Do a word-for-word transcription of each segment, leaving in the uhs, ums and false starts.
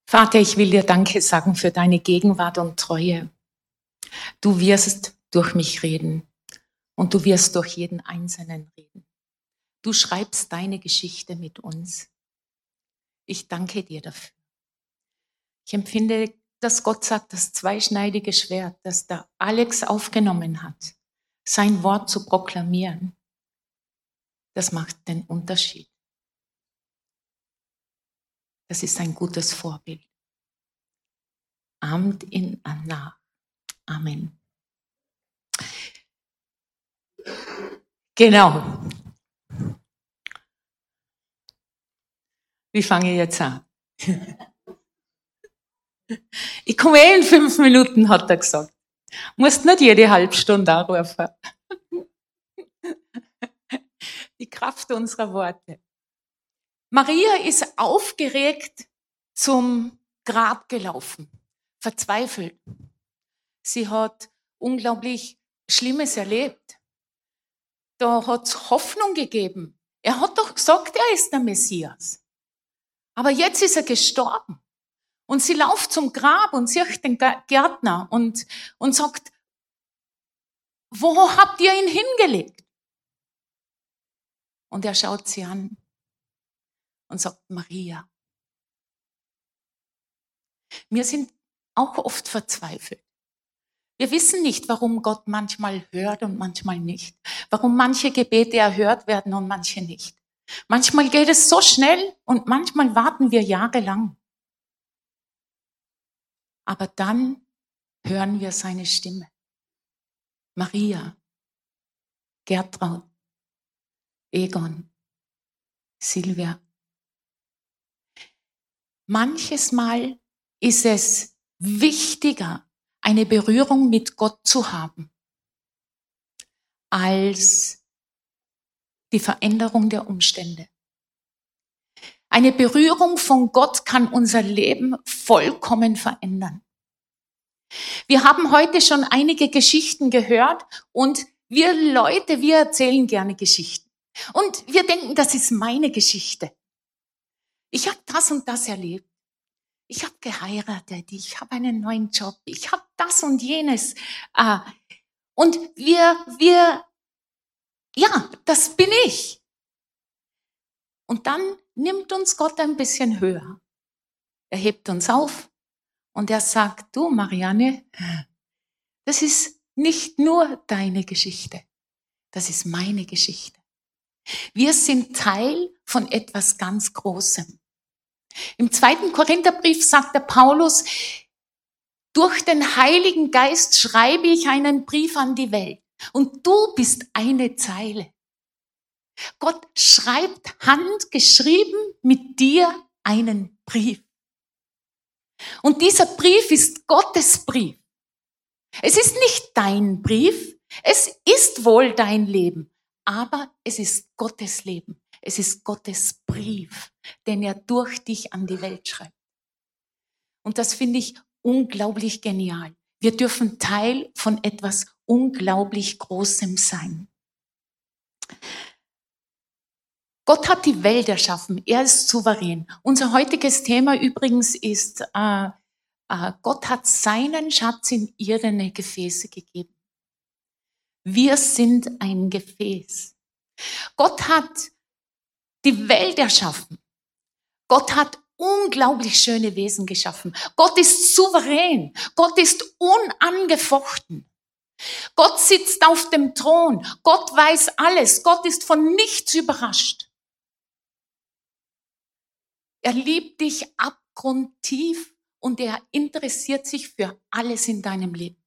Vater, ich will dir Danke sagen für deine Gegenwart und Treue. Du wirst durch mich reden und du wirst durch jeden Einzelnen reden. Du schreibst deine Geschichte mit uns. Ich danke dir dafür. Ich empfinde, dass Gott sagt, das zweischneidige Schwert, das der Alex aufgenommen hat, sein Wort zu proklamieren, das macht den Unterschied. Das ist ein gutes Vorbild. Ahmt ihn nach. Amen. Genau. Wie fange ich jetzt an? Ich komme eh in fünf Minuten, hat er gesagt. Musst nicht jede Halbstunde anrufen. Die Kraft unserer Worte. Maria ist aufgeregt zum Grab gelaufen, verzweifelt. Sie hat unglaublich Schlimmes erlebt. Da hat es Hoffnung gegeben. Er hat doch gesagt, er ist der Messias. Aber jetzt ist er gestorben. Und sie läuft zum Grab und sieht den Gärtner und, und sagt, wo habt ihr ihn hingelegt? Und er schaut sie an und sagt, Maria. Wir sind auch oft verzweifelt. Wir wissen nicht, warum Gott manchmal hört und manchmal nicht. Warum manche Gebete erhört werden und manche nicht. Manchmal geht es so schnell und manchmal warten wir jahrelang. Aber dann hören wir seine Stimme. Maria, Gertraud, Egon, Silvia. Manches Mal ist es wichtiger, eine Berührung mit Gott zu haben, als die Veränderung der Umstände. Eine Berührung von Gott kann unser Leben vollkommen verändern. Wir haben heute schon einige Geschichten gehört und wir Leute, wir erzählen gerne Geschichten. Und wir denken, das ist meine Geschichte. Ich habe das und das erlebt. Ich habe geheiratet, ich habe einen neuen Job, ich habe das und jenes. Und wir, wir, ja, das bin ich. Und dann nimmt uns Gott ein bisschen höher. Er hebt uns auf und er sagt, du Marianne, das ist nicht nur deine Geschichte, das ist meine Geschichte. Wir sind Teil von etwas ganz Großem. Im zweiten Korintherbrief sagt der Paulus, durch den Heiligen Geist schreibe ich einen Brief an die Welt. Und du bist eine Zeile. Gott schreibt handgeschrieben mit dir einen Brief. Und dieser Brief ist Gottes Brief. Es ist nicht dein Brief, es ist wohl dein Leben, aber es ist Gottes Leben. Es ist Gottes Brief, den er durch dich an die Welt schreibt. Und das finde ich unglaublich genial. Wir dürfen Teil von etwas unglaublich Großem sein. Gott hat die Welt erschaffen. Er ist souverän. Unser heutiges Thema übrigens ist, äh, äh, Gott hat seinen Schatz in irdene Gefäße gegeben. Wir sind ein Gefäß. Gott hat die Welt erschaffen. Gott hat unglaublich schöne Wesen geschaffen. Gott ist souverän. Gott ist unangefochten. Gott sitzt auf dem Thron. Gott weiß alles. Gott ist von nichts überrascht. Er liebt dich abgrundtief und er interessiert sich für alles in deinem Leben.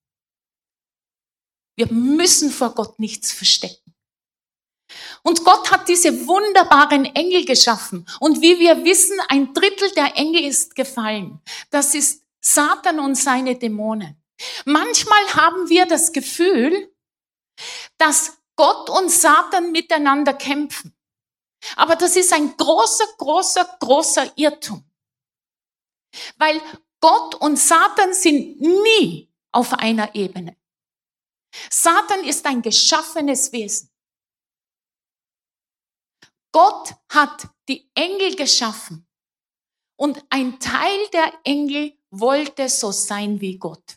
Wir müssen vor Gott nichts verstecken. Und Gott hat diese wunderbaren Engel geschaffen. Und wie wir wissen, ein Drittel der Engel ist gefallen. Das ist Satan und seine Dämonen. Manchmal haben wir das Gefühl, dass Gott und Satan miteinander kämpfen. Aber das ist ein großer, großer, großer Irrtum. Weil Gott und Satan sind nie auf einer Ebene. Satan ist ein geschaffenes Wesen. Gott hat die Engel geschaffen Und ein Teil der Engel wollte so sein wie Gott.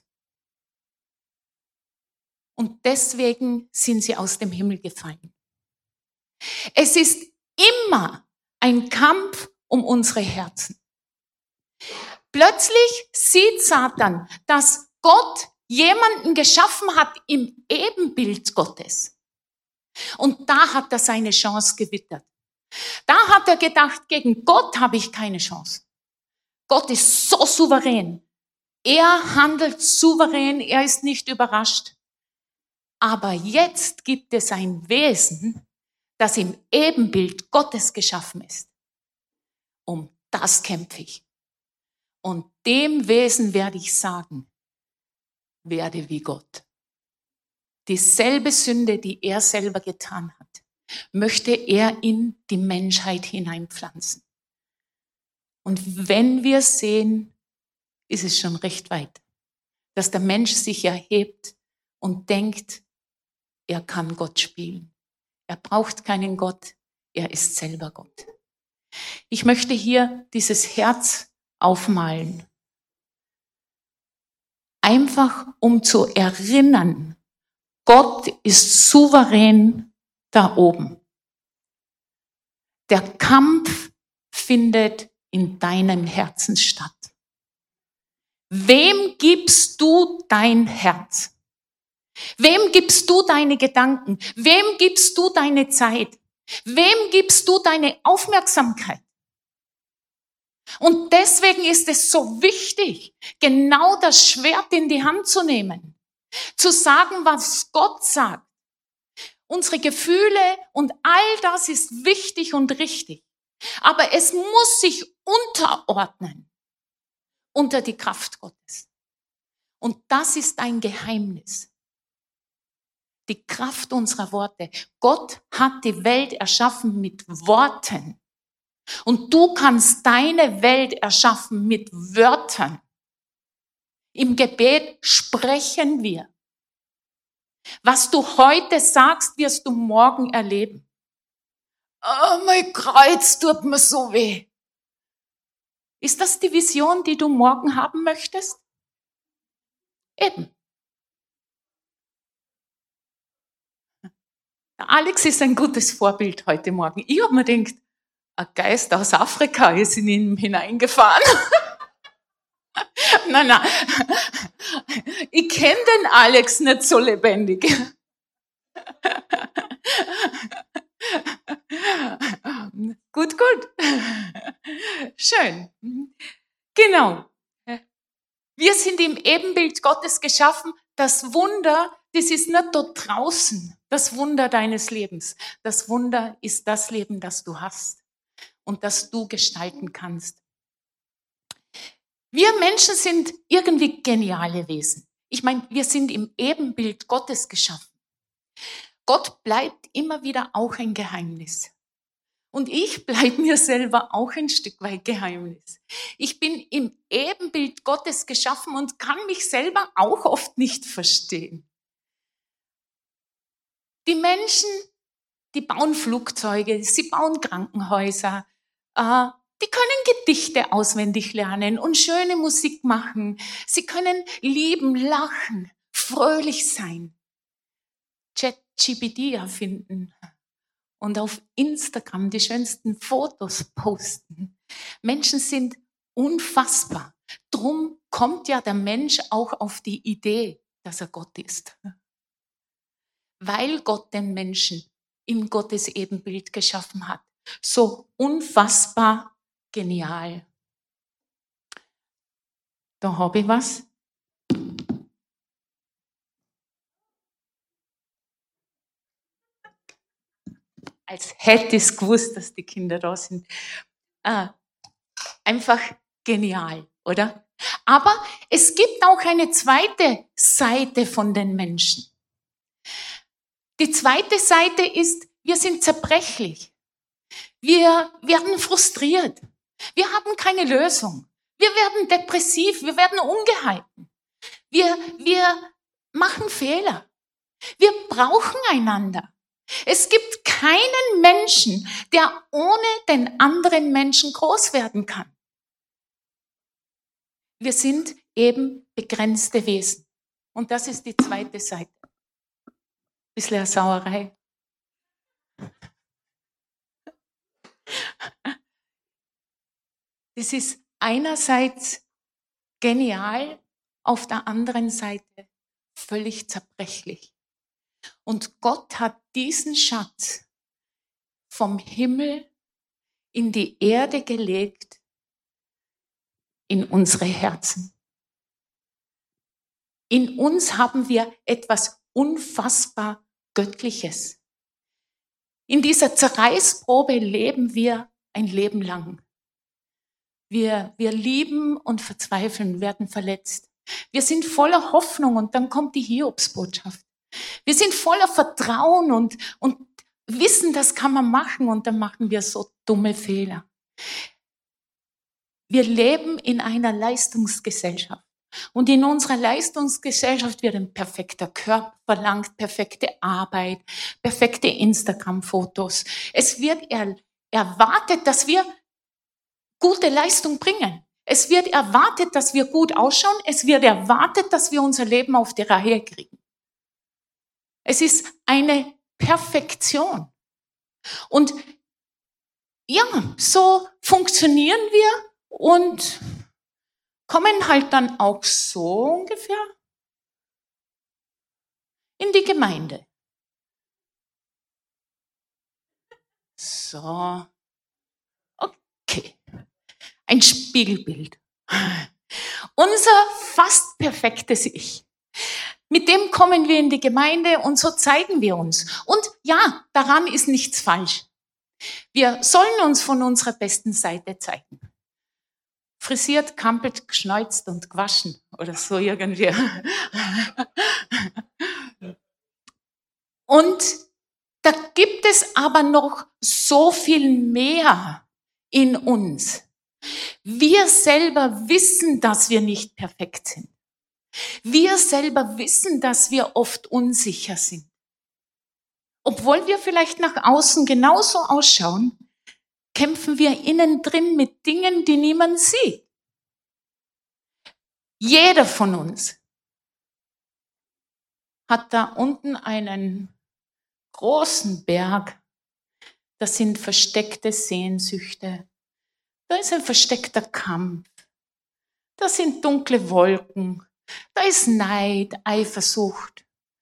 Und deswegen sind sie aus dem Himmel gefallen. Es ist immer ein Kampf um unsere Herzen. Plötzlich sieht Satan, dass Gott jemanden geschaffen hat im Ebenbild Gottes. Und da hat er seine Chance gewittert. Da hat er gedacht, gegen Gott habe ich keine Chance. Gott ist so souverän. Er handelt souverän, er ist nicht überrascht. Aber jetzt gibt es ein Wesen, das im Ebenbild Gottes geschaffen ist. Um das kämpfe ich. Und dem Wesen werde ich sagen, werde wie Gott. Dieselbe Sünde, die er selber getan hat, möchte er in die Menschheit hineinpflanzen. Und wenn wir sehen, ist es schon recht weit, dass der Mensch sich erhebt und denkt, er kann Gott spielen. Er braucht keinen Gott, er ist selber Gott. Ich möchte hier dieses Herz aufmalen. Einfach um zu erinnern, Gott ist souverän da oben. Der Kampf findet in deinem Herzen statt. Wem gibst du dein Herz? Wem gibst du deine Gedanken? Wem gibst du deine Zeit? Wem gibst du deine Aufmerksamkeit? Und deswegen ist es so wichtig, genau das Schwert in die Hand zu nehmen, zu sagen, was Gott sagt. Unsere Gefühle und all das ist wichtig und richtig. Aber es muss sich unterordnen unter die Kraft Gottes. Und das ist ein Geheimnis. Die Kraft unserer Worte. Gott hat die Welt erschaffen mit Worten. Und du kannst deine Welt erschaffen mit Wörtern. Im Gebet sprechen wir. Was du heute sagst, wirst du morgen erleben. Oh, mein Kreuz tut mir so weh. Ist das die Vision, die du morgen haben möchtest? Eben. Der Alex ist ein gutes Vorbild heute Morgen. Ich habe mir gedacht, ein Geist aus Afrika ist in ihn hineingefahren. Nein, nein. Ich kenne den Alex nicht so lebendig. Gut, gut. Schön. Genau. Wir sind im Ebenbild Gottes geschaffen. Das Wunder, das ist nicht dort draußen, das Wunder deines Lebens. Das Wunder ist das Leben, das du hast und das du gestalten kannst. Wir Menschen sind irgendwie geniale Wesen. Ich meine, wir sind im Ebenbild Gottes geschaffen. Gott bleibt immer wieder auch ein Geheimnis. Und ich bleibe mir selber auch ein Stück weit Geheimnis. Ich bin im Ebenbild Gottes geschaffen und kann mich selber auch oft nicht verstehen. Die Menschen, die bauen Flugzeuge, sie bauen Krankenhäuser, äh, die können Gedichte auswendig lernen und schöne Musik machen. Sie können lieben, lachen, fröhlich sein. ChatGPT erfinden. Und auf Instagram die schönsten Fotos posten. Menschen sind unfassbar. Drum kommt ja der Mensch auch auf die Idee, dass er Gott ist. Weil Gott den Menschen in Gottes Ebenbild geschaffen hat. So unfassbar genial. Da habe ich was. Als hätte ich es gewusst, dass die Kinder da sind. Ah, einfach genial, oder? Aber es gibt auch eine zweite Seite von den Menschen. Die zweite Seite ist, wir sind zerbrechlich. Wir werden frustriert. Wir haben keine Lösung. Wir werden depressiv. Wir werden ungehalten. Wir, wir machen Fehler. Wir brauchen einander. Es gibt keinen Menschen, der ohne den anderen Menschen groß werden kann. Wir sind eben begrenzte Wesen. Und das ist die zweite Seite. Bisschen eine Sauerei. Das ist einerseits genial, auf der anderen Seite völlig zerbrechlich. Und Gott hat diesen Schatz vom Himmel in die Erde gelegt, in unsere Herzen. In uns haben wir etwas unfassbar Göttliches. In dieser Zerreißprobe leben wir ein Leben lang. Wir, wir lieben und verzweifeln, werden verletzt. Wir sind voller Hoffnung und dann kommt die Hiobsbotschaft. Wir sind voller Vertrauen und, und wissen, das kann man machen und dann machen wir so dumme Fehler. Wir leben in einer Leistungsgesellschaft. Und in unserer Leistungsgesellschaft wird ein perfekter Körper verlangt, perfekte Arbeit, perfekte Instagram-Fotos. Es wird er, erwartet, dass wir gute Leistung bringen. Es wird erwartet, dass wir gut ausschauen. Es wird erwartet, dass wir unser Leben auf die Reihe kriegen. Es ist eine Perfektion. Und ja, so funktionieren wir und kommen halt dann auch so ungefähr in die Gemeinde. So, okay, ein Spiegelbild. Unser fast perfektes Ich. Mit dem kommen wir in die Gemeinde und so zeigen wir uns. Und ja, daran ist nichts falsch. Wir sollen uns von unserer besten Seite zeigen. Frisiert, kampelt, geschneuzt und gewaschen oder so irgendwie. Und da gibt es aber noch so viel mehr in uns. Wir selber wissen, dass wir nicht perfekt sind. Wir selber wissen, dass wir oft unsicher sind. Obwohl wir vielleicht nach außen genauso ausschauen, kämpfen wir innen drin mit Dingen, die niemand sieht. Jeder von uns hat da unten einen großen Berg. Das sind versteckte Sehnsüchte. Da ist ein versteckter Kampf. Da sind dunkle Wolken. Da ist Neid, Eifersucht.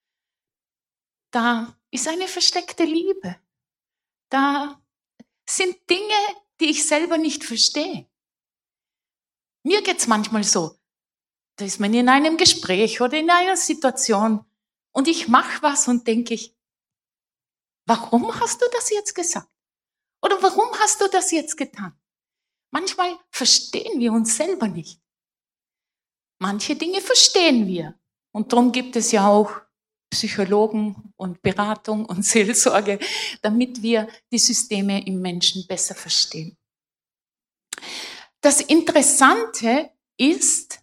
Da ist eine versteckte Liebe. Da sind Dinge, die ich selber nicht verstehe. Mir geht's manchmal so, da ist man in einem Gespräch oder in einer Situation und ich mache was und denke ich, warum hast du das jetzt gesagt? Oder warum hast du das jetzt getan? Manchmal verstehen wir uns selber nicht. Manche Dinge verstehen wir. Und darum gibt es ja auch Psychologen und Beratung und Seelsorge, damit wir die Systeme im Menschen besser verstehen. Das Interessante ist,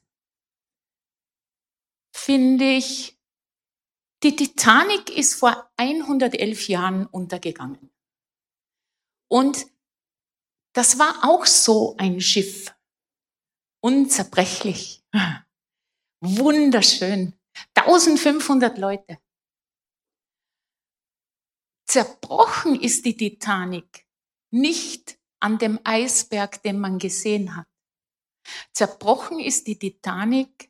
finde ich, die Titanic ist vor hundertelf Jahren untergegangen. Und das war auch so ein Schiff. Unzerbrechlich. Wunderschön. eintausendfünfhundert Leute. Zerbrochen ist die Titanic nicht an dem Eisberg, den man gesehen hat. Zerbrochen ist die Titanic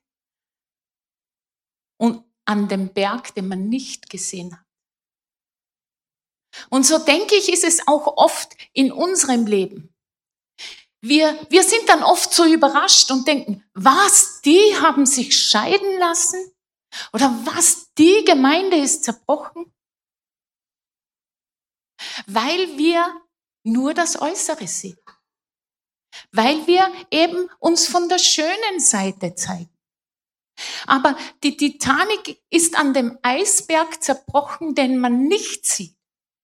und an dem Berg, den man nicht gesehen hat. Und so denke ich, ist es auch oft in unserem Leben. Wir, wir sind dann oft so überrascht und denken, was, die haben sich scheiden lassen? Oder was, die Gemeinde ist zerbrochen? Weil wir nur das Äußere sehen. Weil wir eben uns von der schönen Seite zeigen. Aber die Titanic ist an dem Eisberg zerbrochen, den man nicht sieht.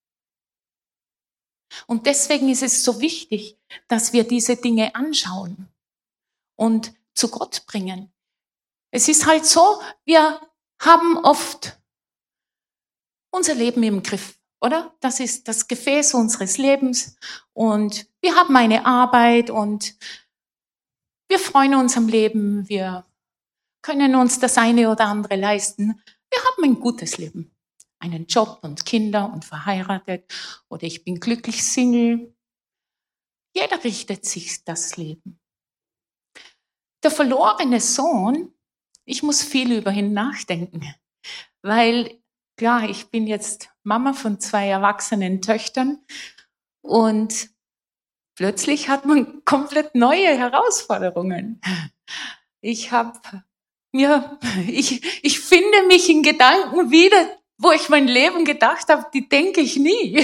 Und deswegen ist es so wichtig, dass wir diese Dinge anschauen und zu Gott bringen. Es ist halt so, wir haben oft unser Leben im Griff, oder? Das ist das Gefäß unseres Lebens und wir haben eine Arbeit und Wir freuen uns am Leben, wir können uns das eine oder andere leisten. Wir haben ein gutes Leben. Einen Job und Kinder und verheiratet oder ich bin glücklich Single. Jeder richtet sich das Leben. Der verlorene Sohn, ich muss viel über ihn nachdenken, weil klar, ich bin jetzt Mama von zwei erwachsenen Töchtern und plötzlich hat man komplett neue Herausforderungen. Ich habe mir, ich, ich finde mich in Gedanken wieder, wo ich mein Leben gedacht habe, die denke ich nie.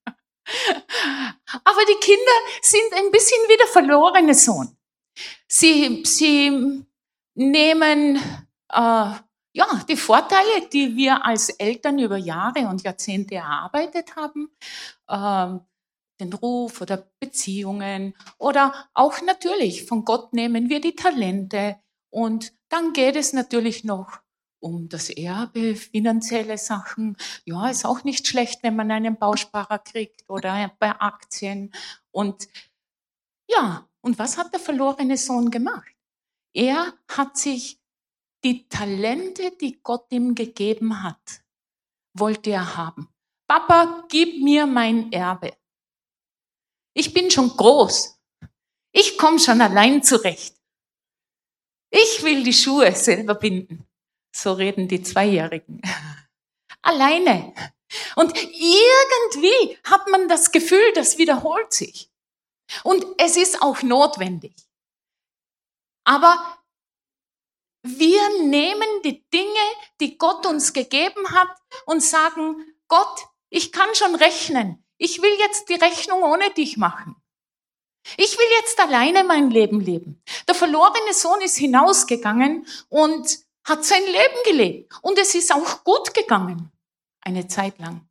Aber die Kinder sind ein bisschen wie der verlorene Sohn. Sie, sie nehmen äh, ja, die Vorteile, die wir als Eltern über Jahre und Jahrzehnte erarbeitet haben, äh, den Ruf oder Beziehungen oder auch natürlich von Gott nehmen wir die Talente und dann geht es natürlich noch um das Erbe, finanzielle Sachen. Ja, ist auch nicht schlecht, wenn man einen Bausparer kriegt oder bei Aktien. Und ja, und was hat der verlorene Sohn gemacht? Er hat sich die Talente, die Gott ihm gegeben hat, wollte er haben. Papa, gib mir mein Erbe. Ich bin schon groß. Ich komme schon allein zurecht. Ich will die Schuhe selber binden. So reden die Zweijährigen. Alleine. Und irgendwie hat man das Gefühl, das wiederholt sich. Und es ist auch notwendig. Aber wir nehmen die Dinge, die Gott uns gegeben hat und sagen, Gott, ich kann schon rechnen. Ich will jetzt die Rechnung ohne dich machen. Ich will jetzt alleine mein Leben leben. Der verlorene Sohn ist hinausgegangen und hat sein Leben gelebt. Und es ist auch gut gegangen, eine Zeit lang.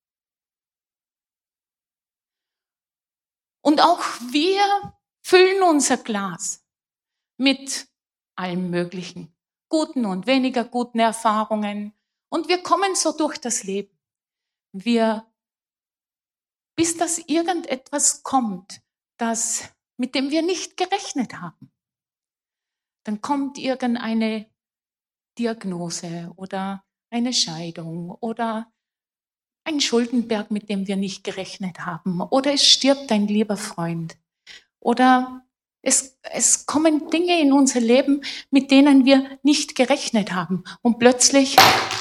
Und auch wir füllen unser Glas mit allem Möglichen, guten und weniger guten Erfahrungen. Und wir kommen so durch das Leben. Wir, bis das irgendetwas kommt, das, mit dem wir nicht gerechnet haben. Dann kommt irgendeine Diagnose oder eine Scheidung oder ein Schuldenberg, mit dem wir nicht gerechnet haben. Oder es stirbt ein lieber Freund. Oder es, es kommen Dinge in unser Leben, mit denen wir nicht gerechnet haben. Und plötzlich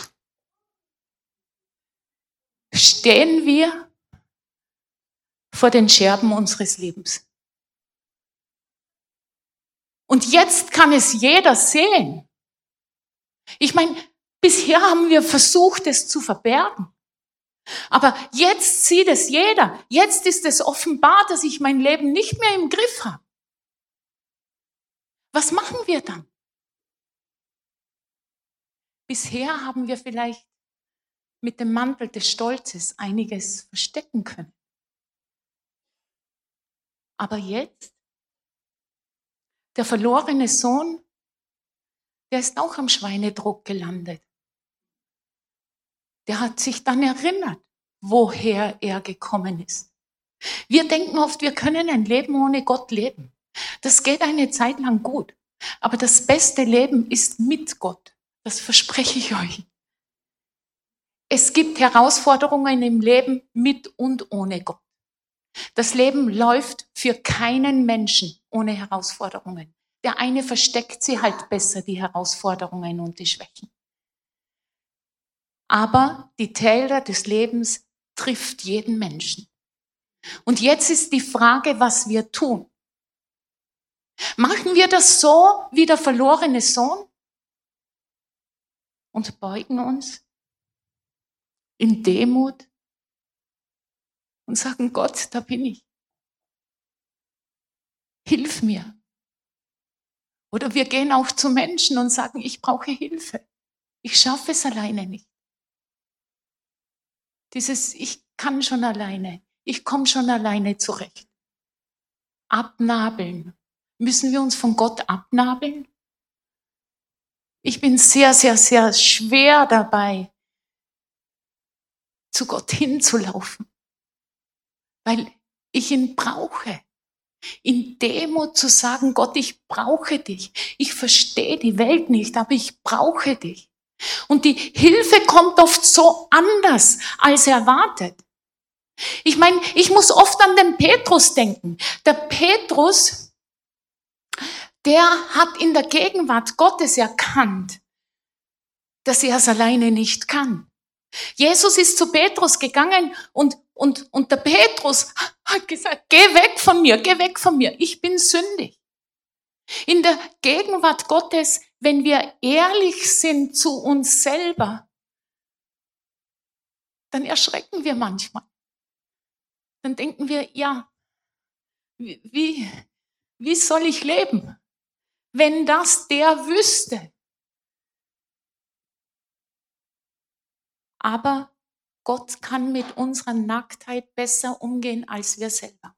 stehen wir vor den Scherben unseres Lebens. Und jetzt kann es jeder sehen. Ich meine, bisher haben wir versucht, es zu verbergen. Aber jetzt sieht es jeder. Jetzt ist es offenbar, dass ich mein Leben nicht mehr im Griff habe. Was machen wir dann? Bisher haben wir vielleicht mit dem Mantel des Stolzes einiges verstecken können. Aber jetzt, der verlorene Sohn, der ist auch am Schweinedruck gelandet. Der hat sich dann erinnert, woher er gekommen ist. Wir denken oft, wir können ein Leben ohne Gott leben. Das geht eine Zeit lang gut. Aber das beste Leben ist mit Gott. Das verspreche ich euch. Es gibt Herausforderungen im Leben mit und ohne Gott. Das Leben läuft für keinen Menschen ohne Herausforderungen. Der eine versteckt sie halt besser, die Herausforderungen und die Schwächen. Aber die Täler des Lebens trifft jeden Menschen. Und jetzt ist die Frage, was wir tun. Machen wir das so wie der verlorene Sohn und beugen uns in Demut und sagen, Gott, da bin ich. Hilf mir. Oder wir gehen auch zu Menschen und sagen, ich brauche Hilfe. Ich schaffe es alleine nicht. Dieses, ich kann schon alleine. Ich komme schon alleine zurecht. Abnabeln. Müssen wir uns von Gott abnabeln? Ich bin sehr, sehr, sehr schwer dabei, zu Gott hinzulaufen, weil ich ihn brauche. In Demut zu sagen, Gott, ich brauche dich. Ich verstehe die Welt nicht, aber ich brauche dich. Und die Hilfe kommt oft so anders als erwartet. Ich meine, ich muss oft an den Petrus denken. Der Petrus, der hat in der Gegenwart Gottes erkannt, dass er es alleine nicht kann. Jesus ist zu Petrus gegangen und, und, und der Petrus hat gesagt, geh weg von mir, geh weg von mir, ich bin sündig. In der Gegenwart Gottes, wenn wir ehrlich sind zu uns selber, dann erschrecken wir manchmal. Dann denken wir, ja, wie, wie soll ich leben, wenn das der wüsste? Aber Gott kann mit unserer Nacktheit besser umgehen als wir selber.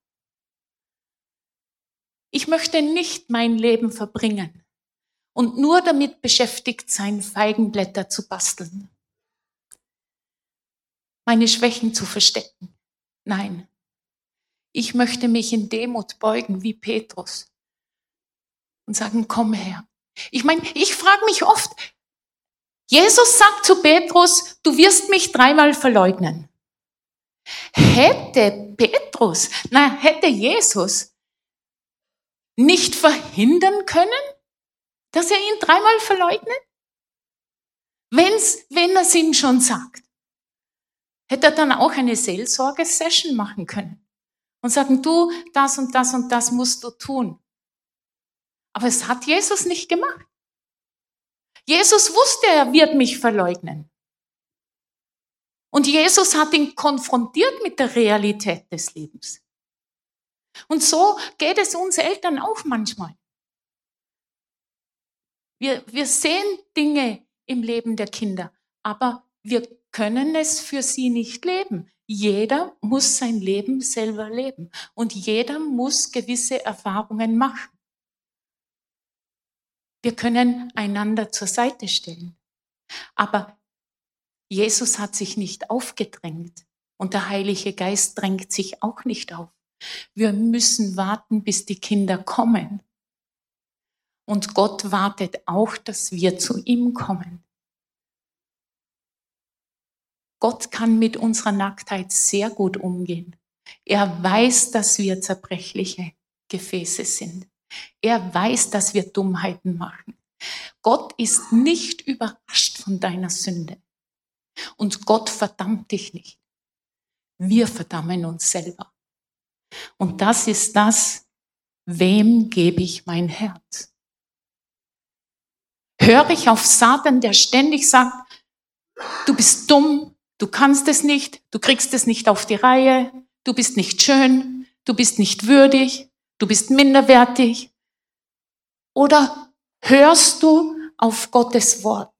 Ich möchte nicht mein Leben verbringen und nur damit beschäftigt sein, Feigenblätter zu basteln, meine Schwächen zu verstecken. Nein, ich möchte mich in Demut beugen wie Petrus und sagen, komm her. Ich meine, ich frage mich oft, Jesus sagt zu Petrus, du wirst mich dreimal verleugnen. Hätte Petrus, nein, hätte Jesus nicht verhindern können, dass er ihn dreimal verleugnet? Wenn's, wenn er es ihm schon sagt. Hätte er dann auch eine Seelsorge-Session machen können und sagen, du, das und das und das musst du tun. Aber es hat Jesus nicht gemacht. Jesus wusste, er wird mich verleugnen. Und Jesus hat ihn konfrontiert mit der Realität des Lebens. Und so geht es uns Eltern auch manchmal. Wir, wir sehen Dinge im Leben der Kinder, aber wir können es für sie nicht leben. Jeder muss sein Leben selber leben und jeder muss gewisse Erfahrungen machen. Wir können einander zur Seite stellen, aber Jesus hat sich nicht aufgedrängt und der Heilige Geist drängt sich auch nicht auf. Wir müssen warten, bis die Kinder kommen. Und Gott wartet auch, dass wir zu ihm kommen. Gott kann mit unserer Nacktheit sehr gut umgehen. Er weiß, dass wir zerbrechliche Gefäße sind. Er weiß, dass wir Dummheiten machen. Gott ist nicht überrascht von deiner Sünde. Und Gott verdammt dich nicht. Wir verdammen uns selber. Und das ist das, wem gebe ich mein Herz? Höre ich auf Satan, der ständig sagt, du bist dumm, du kannst es nicht, du kriegst es nicht auf die Reihe, du bist nicht schön, du bist nicht würdig, du bist minderwertig? Oder hörst du auf Gottes Wort?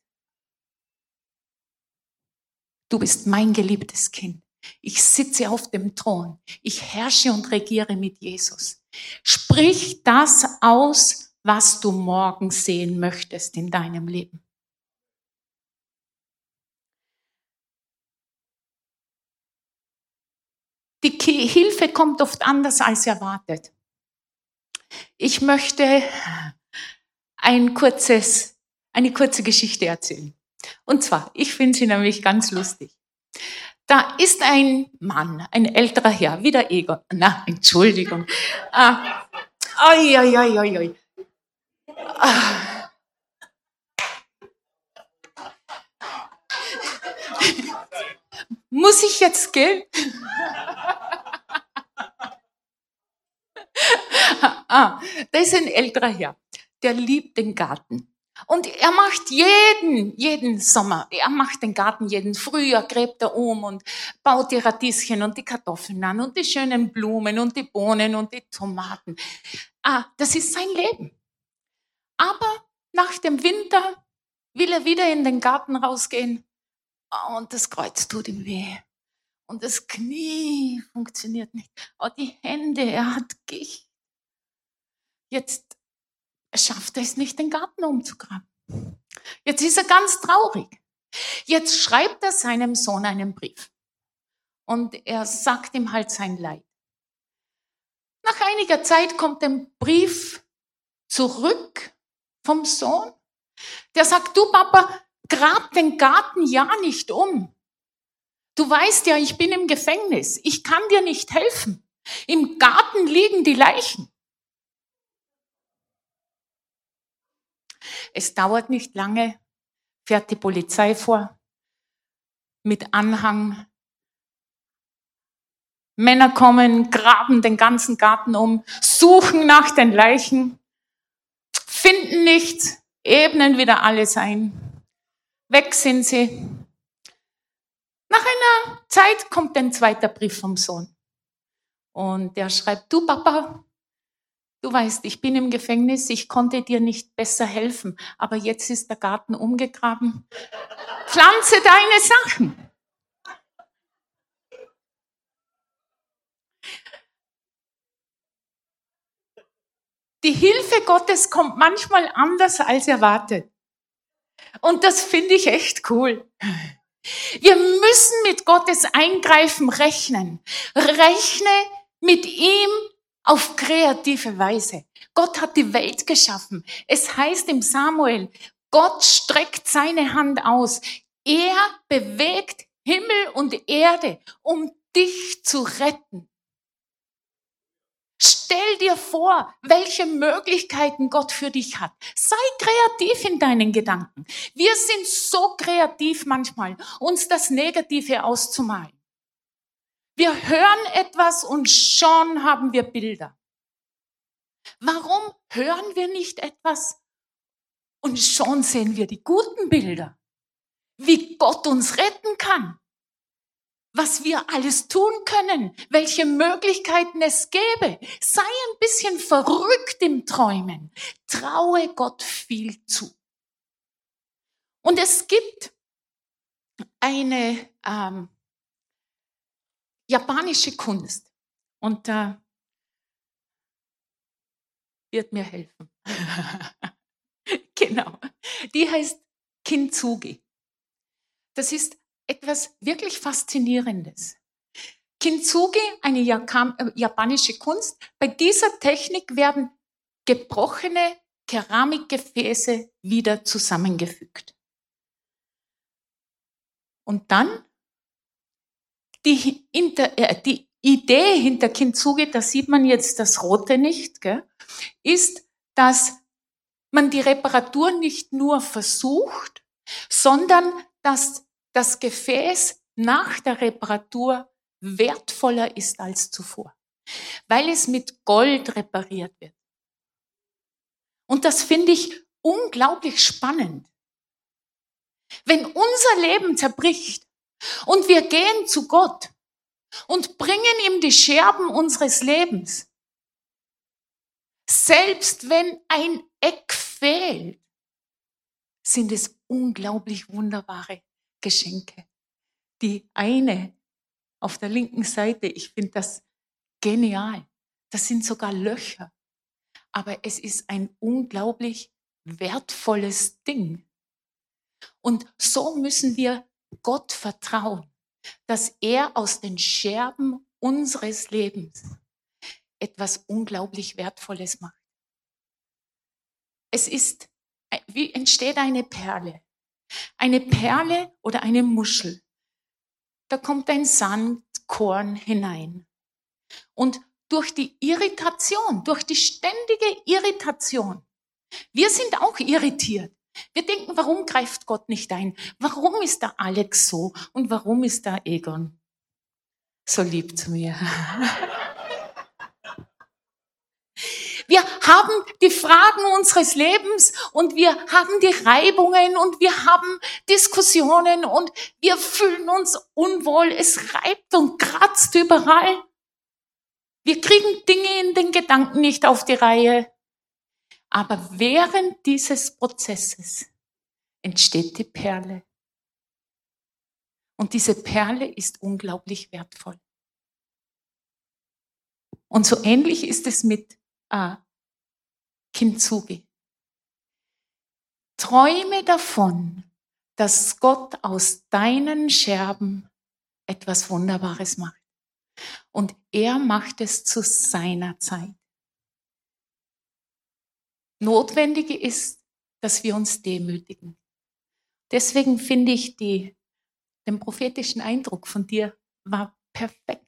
Du bist mein geliebtes Kind. Ich sitze auf dem Thron. Ich herrsche und regiere mit Jesus. Sprich das aus, was du morgen sehen möchtest in deinem Leben. Die Hilfe kommt oft anders als erwartet. Ich möchte ein kurzes, eine kurze Geschichte erzählen. Und zwar, ich finde sie nämlich ganz lustig. Da ist ein Mann, ein älterer Herr, wie der Egon. Na, Entschuldigung. Ah, oi, oi, oi, oi, oi. Ah. Muss ich jetzt gehen? ah, da ist ein älterer Herr, der liebt den Garten. Und er macht jeden, jeden Sommer, er macht den Garten jeden Frühjahr, gräbt er um und baut die Radieschen und die Kartoffeln an und die schönen Blumen und die Bohnen und die Tomaten. Ah, das ist sein Leben. Aber nach dem Winter will er wieder in den Garten rausgehen und das Kreuz tut ihm weh. Und das Knie funktioniert nicht. Oh, die Hände, er hat Gicht. Jetzt schafft er es nicht, den Garten umzugraben. Jetzt ist er ganz traurig. Jetzt schreibt er seinem Sohn einen Brief. Und er sagt ihm halt sein Leid. Nach einiger Zeit kommt ein Brief zurück vom Sohn, der sagt, du Papa, grab den Garten ja nicht um. Du weißt ja, ich bin im Gefängnis. Ich kann dir nicht helfen. Im Garten liegen die Leichen. Es dauert nicht lange, fährt die Polizei vor mit Anhang. Männer kommen, graben den ganzen Garten um, suchen nach den Leichen, finden nichts, ebnen wieder alles ein. Weg sind sie. Nach einer Zeit kommt ein zweiter Brief vom Sohn. Und der schreibt, du Papa, du weißt, ich bin im Gefängnis, ich konnte dir nicht besser helfen, aber jetzt ist der Garten umgegraben. Pflanze deine Sachen. Die Hilfe Gottes kommt manchmal anders als erwartet. Und das finde ich echt cool. Wir müssen mit Gottes Eingreifen rechnen. Rechne mit ihm auf kreative Weise. Gott hat die Welt geschaffen. Es heißt im Samuel, Gott streckt seine Hand aus. Er bewegt Himmel und Erde, um dich zu retten. Stell dir vor, welche Möglichkeiten Gott für dich hat. Sei kreativ in deinen Gedanken. Wir sind so kreativ manchmal, uns das Negative auszumalen. Wir hören etwas und schon haben wir Bilder. Warum hören wir nicht etwas und schon sehen wir die guten Bilder? Wie Gott uns retten kann. Was wir alles tun können, welche Möglichkeiten es gäbe. Sei ein bisschen verrückt im Träumen. Traue Gott viel zu. Und es gibt eine ähm, japanische Kunst und da äh, wird mir helfen. Genau. Die heißt Kintsugi. Das ist etwas wirklich Faszinierendes. Kintsugi, eine japanische Kunst. Bei dieser Technik werden gebrochene Keramikgefäße wieder zusammengefügt. Und dann die, äh, die Idee hinter Kintsugi, da sieht man jetzt das Rote nicht, gell, ist, dass man die Reparatur nicht nur versucht, sondern dass das Gefäß nach der Reparatur wertvoller ist als zuvor, weil es mit Gold repariert wird. Und das finde ich unglaublich spannend. Wenn unser Leben zerbricht und wir gehen zu Gott und bringen ihm die Scherben unseres Lebens, selbst wenn ein Eck fehlt, sind es unglaublich wunderbare Geschenke. Die eine auf der linken Seite, ich finde das genial. Das sind sogar Löcher. Aber es ist ein unglaublich wertvolles Ding. Und so müssen wir Gott vertrauen, dass er aus den Scherben unseres Lebens etwas unglaublich Wertvolles macht. Es ist, wie entsteht eine Perle? Eine Perle oder eine Muschel. Da kommt ein Sandkorn hinein. Und durch die Irritation, durch die ständige Irritation, wir sind auch irritiert. Wir denken, warum greift Gott nicht ein? Warum ist der Alex so? Und warum ist der Egon so lieb zu mir? Wir haben die Fragen unseres Lebens und wir haben die Reibungen und wir haben Diskussionen und wir fühlen uns unwohl. Es reibt und kratzt überall. Wir kriegen Dinge in den Gedanken nicht auf die Reihe. Aber während dieses Prozesses entsteht die Perle. Und diese Perle ist unglaublich wertvoll. Und so ähnlich ist es mit äh, Kintsugi. Träume davon, dass Gott aus deinen Scherben etwas Wunderbares macht. Und er macht es zu seiner Zeit. Notwendig ist, dass wir uns demütigen. Deswegen finde ich, die, den prophetischen Eindruck von dir war perfekt.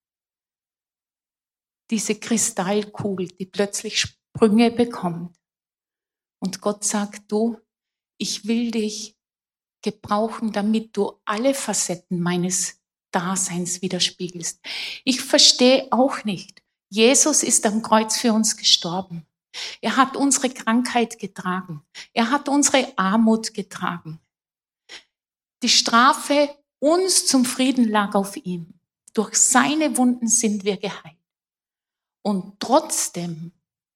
Diese Kristallkugel, die plötzlich Sprünge bekommt. Und Gott sagt, du, ich will dich gebrauchen, damit du alle Facetten meines Daseins widerspiegelst. Ich verstehe auch nicht. Jesus ist am Kreuz für uns gestorben. Er hat unsere Krankheit getragen. Er hat unsere Armut getragen. Die Strafe uns zum Frieden lag auf ihm. Durch seine Wunden sind wir geheilt. Und trotzdem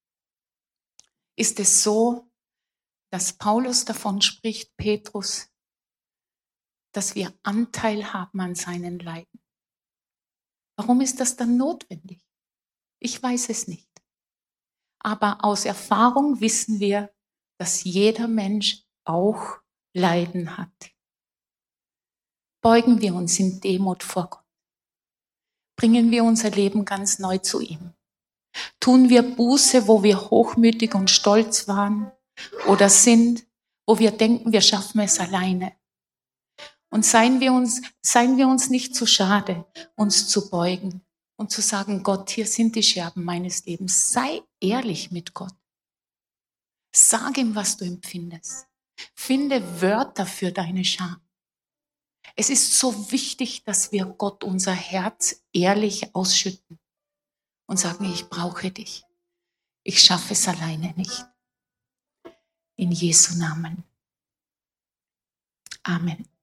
ist es so, dass Paulus davon spricht, Petrus, dass wir Anteil haben an seinen Leiden. Warum ist das dann notwendig? Ich weiß es nicht. Aber aus Erfahrung wissen wir, dass jeder Mensch auch Leiden hat. Beugen wir uns in Demut vor Gott. Bringen wir unser Leben ganz neu zu ihm. Tun wir Buße, wo wir hochmütig und stolz waren oder sind, wo wir denken, wir schaffen es alleine. Und seien wir uns, seien wir uns nicht zu schade, uns zu beugen und zu sagen, Gott, hier sind die Scherben meines Lebens. Sei ehrlich mit Gott. Sag ihm, was du empfindest. Finde Wörter für deine Scham. Es ist so wichtig, dass wir Gott unser Herz ehrlich ausschütten und sagen, ich brauche dich. Ich schaffe es alleine nicht. In Jesu Namen. Amen.